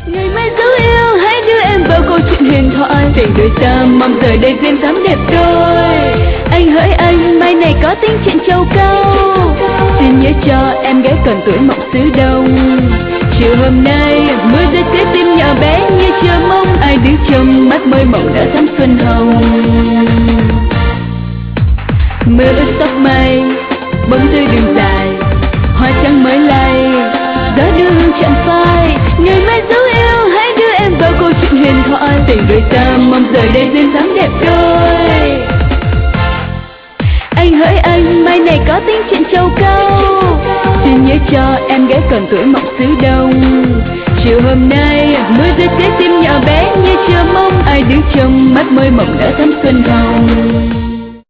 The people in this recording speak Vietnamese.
Ngày mai dấu yêu hãy đưa em vào câu chuyện huyền thoại, tình đôi ta mong giờ đây duyên dáng đẹp đôi. Anh hỡi anh, mai này có tính chuyện châu cao, xin nhớ cho em gái còn tuổi mộng xứ đông. Chiều hôm nay mưa rơi trái tim nhỏ bé như chờ mong ai đứng trong mắt môi mộng đã thắm xuân hồng. Mưa ướt tóc mây, bóng rơi đường dài, hoa trắng mới lay, gió đưa hương chạm phai. Ngày mai dấu yêu hãy đưa em vào câu chuyện huyền thoại, tình đôi ta mong giờ đây duyên dáng đẹp đôi. Anh hỡi anh, mai này có tính chuyện châu cao, xin nhớ cho em gái còn tuổi mộng xứ đông. Chiều hôm nay mưa rơi trái tim nhỏ bé như chờ mong ai đứng trong mắt môi mộng đã thắm xuân hồng.